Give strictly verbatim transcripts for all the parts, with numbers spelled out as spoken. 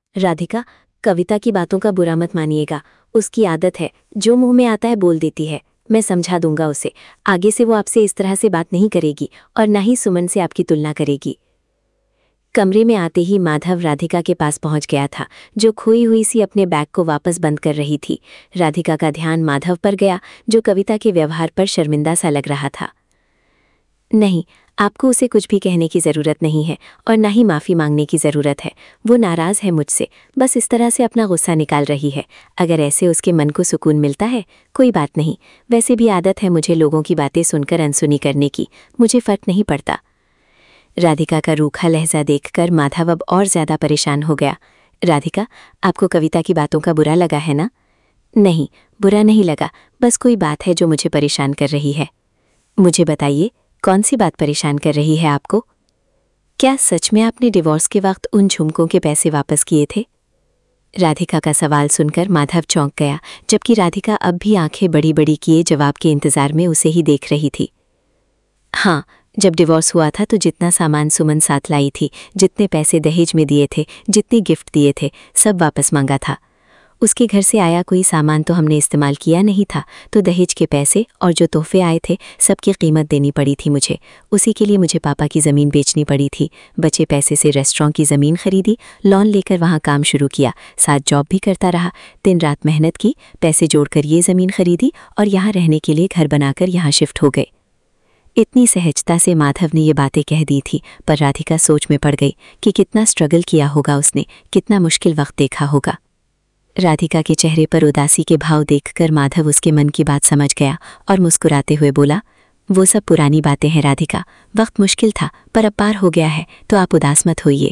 राधिका, कविता की बातों का बुरा मत मानिएगा। उसकी आदत है, जो मुंह में आता है बोल देती है। मैं समझा दूंगा उसे। आगे से वो आपसे इस तरह से बात नहीं करेगी और ना ही सुमन से आपकी तुलना करेगी। कमरे में आते ही माधव राधिका के पास पहुंच गया था, जो खोई हुई सी अपने बैग को वापस बंद कर रही थी। राधिका का ध्यान माधव पर गया, जो कविता के व्यवहार पर शर्मिंदा सा लग रहा था। नहीं, आपको उसे कुछ भी कहने की ज़रूरत नहीं है और ना ही माफ़ी मांगने की ज़रूरत है। वो नाराज़ है मुझसे, बस इस तरह से अपना गुस्सा निकाल रही है। अगर ऐसे उसके मन को सुकून मिलता है, कोई बात नहीं। वैसे भी आदत है मुझे लोगों की बातें सुनकर अनसुनी करने की, मुझे फ़र्क नहीं पड़ता। राधिका का रूखा लहजा देखकर माधव अब और ज़्यादा परेशान हो गया। राधिका, आपको कविता की बातों का बुरा लगा है ना? नहीं, बुरा नहीं लगा, बस कोई बात है जो मुझे परेशान कर रही है। मुझे बताइए, कौन सी बात परेशान कर रही है आपको? क्या सच में आपने डिवोर्स के वक्त उन झुमकों के पैसे वापस किए थे? राधिका का सवाल सुनकर माधव चौंक गया, जबकि राधिका अब भी आंखें बड़ी बड़ी किए जवाब के इंतजार में उसे ही देख रही थी। हाँ, जब डिवोर्स हुआ था तो जितना सामान सुमन साथ लाई थी, जितने पैसे दहेज में दिए थे, जितने गिफ्ट दिए थे, सब वापस मांगा था। उसके घर से आया कोई सामान तो हमने इस्तेमाल किया नहीं था, तो दहेज के पैसे और जो तोहफे आए थे सबकी कीमत देनी पड़ी थी मुझे। उसी के लिए मुझे पापा की ज़मीन बेचनी पड़ी थी। बचे पैसे से रेस्टोरेंट की ज़मीन खरीदी, लोन लेकर वहाँ काम शुरू किया, साथ जॉब भी करता रहा, दिन रात मेहनत की, पैसे जोड़कर ये ज़मीन खरीदी और यहाँ रहने के लिए घर बनाकर यहाँ शिफ्ट हो गए। इतनी सहजता से माधव ने ये बातें कह दी थी, पर राधिका सोच में पड़ गई कि कितना स्ट्रगल किया होगा उसने, कितना मुश्किल वक्त देखा होगा। राधिका के चेहरे पर उदासी के भाव देखकर माधव उसके मन की बात समझ गया और मुस्कुराते हुए बोला, वो सब पुरानी बातें हैं राधिका, वक्त मुश्किल था पर अब पार हो गया है, तो आप उदास मत होइए।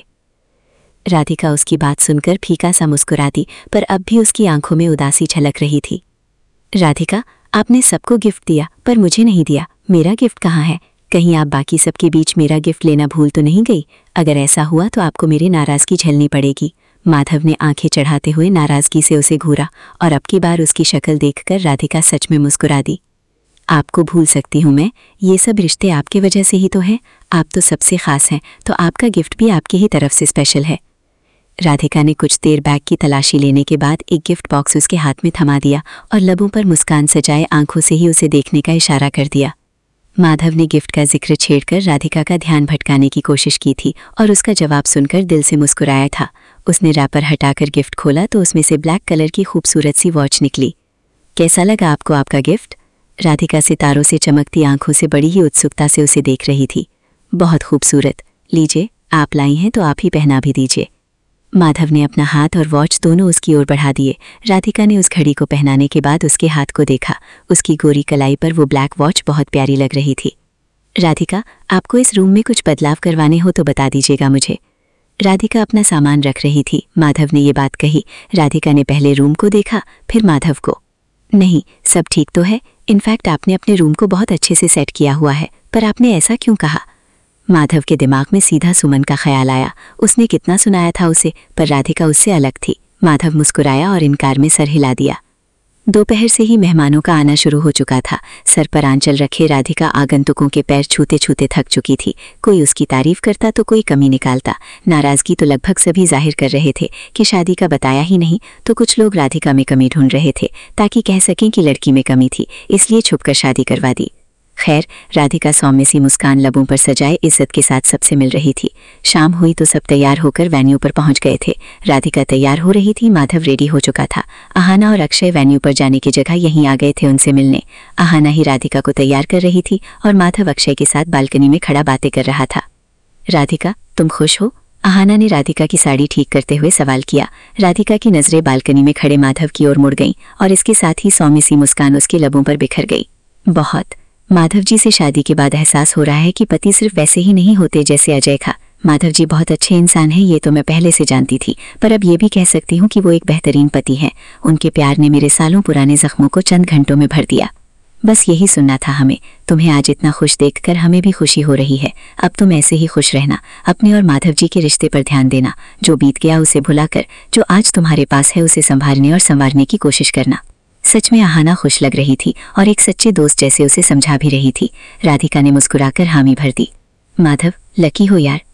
राधिका उसकी बात सुनकर फीका सा मुस्कुरा दी, पर अब भी उसकी आंखों में उदासी झलक रही थी। राधिका, आपने सबको गिफ्ट दिया पर मुझे नहीं दिया, मेरा गिफ्ट कहाँ है? कहीं आप बाकी सबके बीच मेरा गिफ्ट लेना भूल तो नहीं गई? अगर ऐसा हुआ तो आपको मेरी नाराज़गी झेलनी पड़ेगी। माधव ने आंखें चढ़ाते हुए नाराज़गी से उसे घूरा और अब की बार उसकी शक्ल देखकर राधिका सच में मुस्कुरा दी। आपको भूल सकती हूँ मैं, ये सब रिश्ते आपकी वजह से ही तो हैं। आप तो सबसे ख़ास हैं, तो आपका गिफ्ट भी आपकी ही तरफ से स्पेशल है। राधिका ने कुछ देर बैग की तलाशी लेने के बाद एक गिफ्ट बॉक्स उसके हाथ में थमा दिया और लबों पर मुस्कान सजाए आंखों से ही उसे देखने का इशारा कर दिया। माधव ने गिफ्ट का जिक्र छेड़कर राधिका का ध्यान भटकाने की कोशिश की थी और उसका जवाब सुनकर दिल से मुस्कुराया था। उसने रैपर हटाकर गिफ्ट खोला तो उसमें से ब्लैक कलर की खूबसूरत सी वॉच निकली। कैसा लगा आपको आपका गिफ्ट? राधिका सितारों से चमकती आंखों से बड़ी ही उत्सुकता से उसे देख रही थी। बहुत खूबसूरत, लीजिए, आप लाई हैं तो आप ही पहना भी दीजिए। माधव ने अपना हाथ और वॉच दोनों उसकी ओर बढ़ा दिए। राधिका ने उस घड़ी को पहनाने के बाद उसके हाथ को देखा। उसकी गोरी कलाई पर वो ब्लैक वॉच बहुत प्यारी लग रही थी। राधिका, आपको इस रूम में कुछ बदलाव करवाने हो तो बता दीजिएगा मुझे। राधिका अपना सामान रख रही थी। माधव ने ये बात कही। राधिका ने पहले रूम को देखा, फिर माधव को। नहीं, सब ठीक तो है। इनफैक्ट आपने अपने रूम को बहुत अच्छे से सेट किया हुआ है, पर आपने ऐसा क्यों कहा? माधव के दिमाग में सीधा सुमन का ख्याल आया। उसने कितना सुनाया था उसे, पर राधिका उससे अलग थी। माधव मुस्कुराया और इनकार में सर हिला दिया। दोपहर से ही मेहमानों का आना शुरू हो चुका था। सर पर आंचल रखे राधिका आगंतुकों के पैर छूते छूते थक चुकी थी। कोई उसकी तारीफ करता तो कोई कमी निकालता। नाराज़गी तो लगभग सभी जाहिर कर रहे थे कि शादी का बताया ही नहीं, तो कुछ लोग राधिका में कमी ढूंढ रहे थे ताकि कह सकें कि लड़की में कमी थी, इसलिए छुपकर शादी करवा दी। खैर, राधिका सौम्य सी मुस्कान लबों पर सजाए इज्जत के साथ सबसे मिल रही थी। शाम हुई तो सब तैयार होकर वेन्यू पर पहुंच गए थे। राधिका तैयार हो रही थी, माधव रेडी हो चुका था। आहाना और अक्षय वेन्यू पर जाने की जगह यहीं आ गए थे उनसे मिलने। आहाना ही राधिका को तैयार कर रही थी और माधव अक्षय के साथ बालकनी में खड़ा बातें कर रहा था। राधिका, तुम खुश हो? आहाना ने राधिका की साड़ी ठीक करते हुए सवाल किया। राधिका की नजरें बालकनी में खड़े माधव की ओर मुड़ गईं और इसके साथ ही सौम्य सी मुस्कान उसके लबों पर बिखर गई। बहुत। माधव जी से शादी के बाद एहसास हो रहा है कि पति सिर्फ वैसे ही नहीं होते जैसे अजय था। माधव जी बहुत अच्छे इंसान हैं, ये तो मैं पहले से जानती थी, पर अब ये भी कह सकती हूँ कि वो एक बेहतरीन पति हैं। उनके प्यार ने मेरे सालों पुराने जख्मों को चंद घंटों में भर दिया। बस यही सुनना था हमें। तुम्हें आज इतना खुश देखकर हमें भी खुशी हो रही है। अब तुम ऐसे ही खुश रहना, अपने और माधव जी के रिश्ते पर ध्यान देना। जो बीत गया उसे भुलाकर जो आज तुम्हारे पास है उसे संभालने और संवारने की कोशिश करना। सच में आहाना खुश लग रही थी और एक सच्चे दोस्त जैसे उसे समझा भी रही थी। राधिका ने मुस्कुराकर हामी भर दी। माधव, लकी हो यार,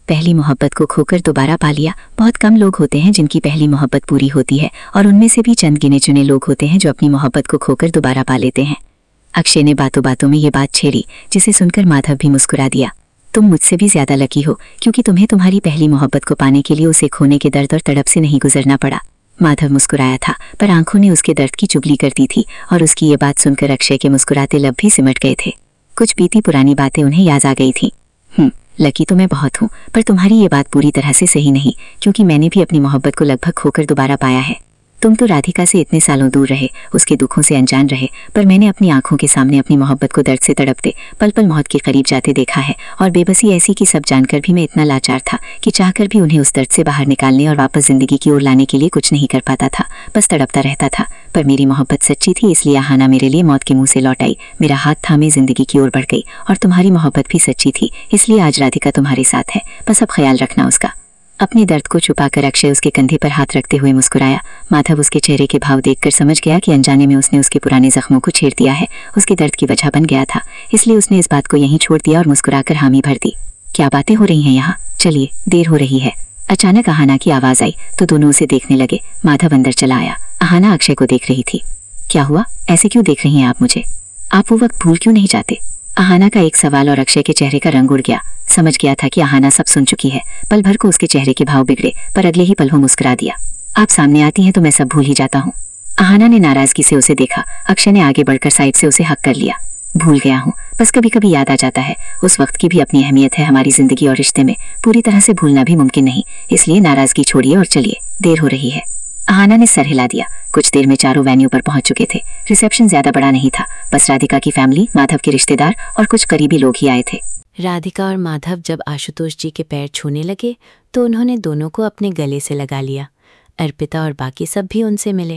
पहली मोहब्बत को खोकर दोबारा पा लिया। बहुत कम लोग होते हैं जिनकी पहली मोहब्बत पूरी होती है और उनमें से भी चंद गिने चुने लोग होते हैं जो अपनी मोहब्बत को खोकर दोबारा पा लेते हैं। अक्षय ने बातों बातों में ये बात छेड़ी, जिसे सुनकर माधव भी मुस्कुरा दिया। तुम मुझसे भी ज्यादा लकी हो, क्योंकि तुम्हें तुम्हारी पहली मोहब्बत को पाने के लिए उसे खोने के दर्द और तड़प से नहीं गुजरना पड़ा। माधव मुस्कुराया था, पर आंखों ने उसके दर्द की चुगली करती थी और उसकी ये बात सुनकर अक्षय के मुस्कुराते लब भी सिमट गए थे। कुछ बीती पुरानी बातें उन्हें याद आ गई थी। हम्म लकी तो मैं बहुत हूँ, पर तुम्हारी ये बात पूरी तरह से सही नहीं, क्योंकि मैंने भी अपनी मोहब्बत को लगभग खोकर दोबारा पाया है। तुम तो राधिका से इतने सालों दूर रहे, उसके दुखों से अनजान रहे, पर मैंने अपनी आंखों के सामने अपनी मोहब्बत को दर्द से तड़पते पल पल मौत के करीब जाते देखा है। और बेबसी ऐसी कि सब जानकर भी मैं इतना लाचार था कि चाहकर भी उन्हें उस दर्द से बाहर निकालने और वापस जिंदगी की ओर लाने के लिए कुछ नहीं कर पाता था, बस तड़पता रहता था। पर मेरी मोहब्बत सच्ची थी, इसलिए आहाना मेरे लिए मौत के मुंह से लौट आई, मेरा हाथ थामे जिंदगी की ओर बढ़ गई। और तुम्हारी मोहब्बत भी सच्ची थी, इसलिए आज राधिका तुम्हारे साथ है, बस अब ख्याल रखना उसका। अपने दर्द को छुपाकर अक्षय उसके कंधे पर हाथ रखते हुए मुस्कुराया। माधव उसके चेहरे के भाव देखकर समझ गया कि अनजाने में उसने उसके पुराने जख्मों को छेड़ दिया है, उसके दर्द की वजह बन गया था, इसलिए उसने इस बात को यहीं छोड़ दिया और मुस्कुराकर हामी भर दी। क्या बातें हो रही हैं यहाँ, चलिए देर हो रही है। अचानक आहाना की आवाज आई तो दोनों उसे देखने लगे। माधव अंदर चला आया। आहाना अक्षय को देख रही थी। क्या हुआ, ऐसे क्यों देख रही हैं आप मुझे? आप वो वक्त भूल क्यों नहीं जाते? आहाना का एक सवाल और अक्षय के चेहरे का रंग उड़ गया। समझ गया था कि आहाना सब सुन चुकी है। पल भर को उसके चेहरे के भाव बिगड़े, पर अगले ही पल वो मुस्कुरा दिया। आप सामने आती हैं तो मैं सब भूल ही जाता हूँ। आहाना ने नाराजगी से उसे देखा। अक्षय ने आगे बढ़कर साइड से उसे हक कर लिया। भूल गया हूँ, बस कभी कभी याद आ जाता है। उस वक्त की भी अपनी अहमियत है हमारी जिंदगी और रिश्ते में, पूरी तरह से भूलना भी मुमकिन नहीं, इसलिए नाराजगी छोड़िए और चलिए, देर हो रही है। आहाना ने सर हिला दिया। कुछ देर में चारों वेन्यू पर पहुंच चुके थे। रिसेप्शन ज्यादा बड़ा नहीं था, बस राधिका की फैमिली, माधव के रिश्तेदार और कुछ करीबी लोग ही आए थे। राधिका और माधव जब आशुतोष जी के पैर छूने लगे तो उन्होंने दोनों को अपने गले से लगा लिया। अर्पिता और बाकी सब भी उनसे मिले।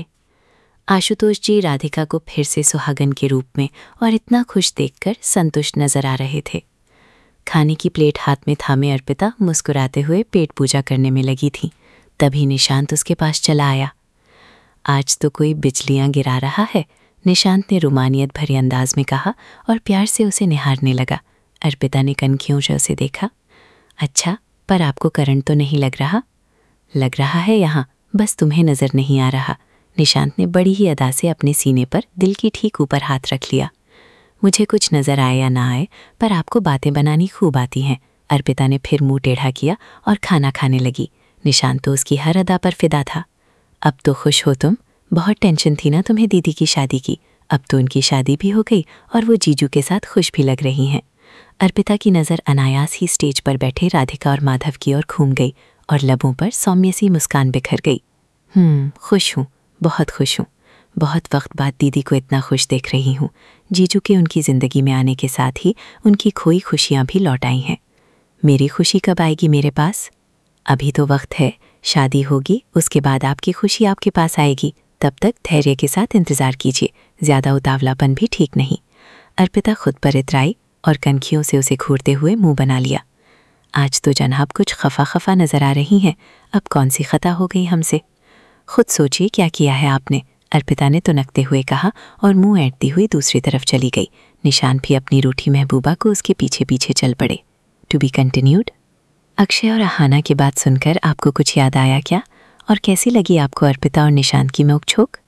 आशुतोष जी राधिका को फिर से सुहागन के रूप में और इतना खुश देखकर संतुष्ट नजर आ रहे थे। खाने की प्लेट हाथ में थामे अर्पिता मुस्कुराते हुए पेट पूजा करने में लगी थी। तभी निशांत उसके पास चला आया। आज तो कोई बिजलियां गिरा रहा है, निशांत ने रुमानियत भरे अंदाज में कहा और प्यार से उसे निहारने लगा। अर्पिता ने कनखियों से उसे देखा। अच्छा, पर आपको करंट तो नहीं लग रहा? लग रहा है यहाँ, बस तुम्हें नजर नहीं आ रहा। निशांत ने बड़ी ही अदा से अपने सीने पर दिल की ठीक ऊपर हाथ रख लिया। मुझे कुछ नजर आए या ना आए, पर आपको बातें बनानी खूब आती हैं। अर्पिता ने फिर मुंह टेढ़ा किया और खाना खाने लगी। निशांत तो उसकी हर अदा पर फिदा था। अब तो खुश हो तुम, बहुत टेंशन थी ना तुम्हें दीदी की शादी की। अब तो उनकी शादी भी हो गई और वो जीजू के साथ खुश भी लग रही हैं। अर्पिता की नज़र अनायास ही स्टेज पर बैठे राधिका और माधव की ओर घूम गई और लबों पर सौम्य सी मुस्कान बिखर गई। हम्म खुश हूँ, बहुत खुश हूँ। बहुत वक्त बाद दीदी को इतना खुश देख रही हूँ। जीजू के उनकी ज़िंदगी में आने के साथ ही उनकी खोई खुशियाँ भी लौट आई हैं। मेरी खुशी कब आएगी मेरे पास? अभी तो वक्त है, शादी होगी उसके बाद आपकी खुशी आपके पास आएगी। तब तक धैर्य के साथ इंतज़ार कीजिए, ज़्यादा उतावलापन भी ठीक नहीं। अर्पिता खुद पर इतराई और कनखियों से उसे घूरते हुए मुंह बना लिया। आज तो जनाब कुछ खफा खफा नजर आ रही हैं। अब कौन सी खता हो गई हमसे? खुद सोचिए क्या किया है आपने, अर्पिता ने तुनकते हुए कहा और मुंह ऐंठती हुई दूसरी तरफ चली गई। निशान भी अपनी रूठी महबूबा को उसके पीछे पीछे चल पड़े। To be continued. अक्षय और आहाना की बात सुनकर आपको कुछ याद आया क्या? और कैसी लगी आपको अर्पिता और निशांत की नोकझोंक?